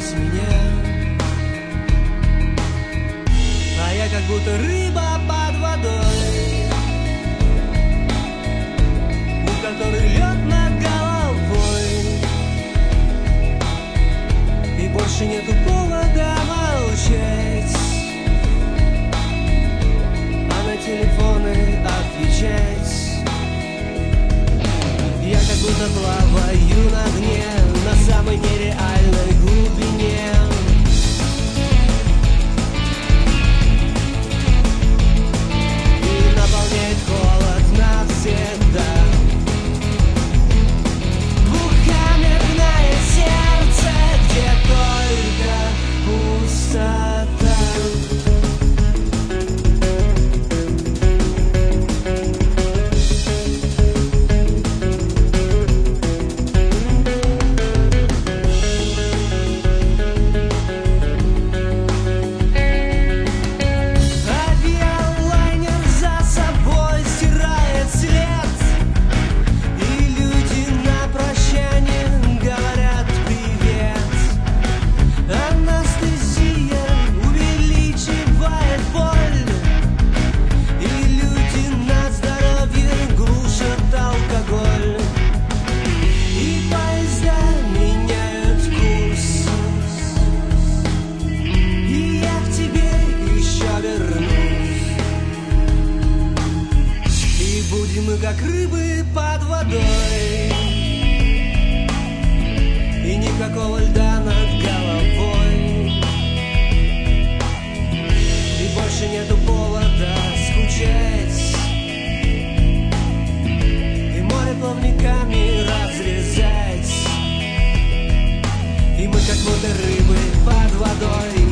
без меня. А я как будто рыба под водой, у которой лед над головой, и больше нету повода молчать, а на телефоны отвечать. Я как будто плаваю на дне, на самой нереальной глубине. И наполняет холод навсегда. Двухкамерное сердце, где только пустота. Мы как рыбы под водой, и никакого льда над головой, и больше нету повода скучать, и море плавниками разрезать. И мы как будто рыбы под водой,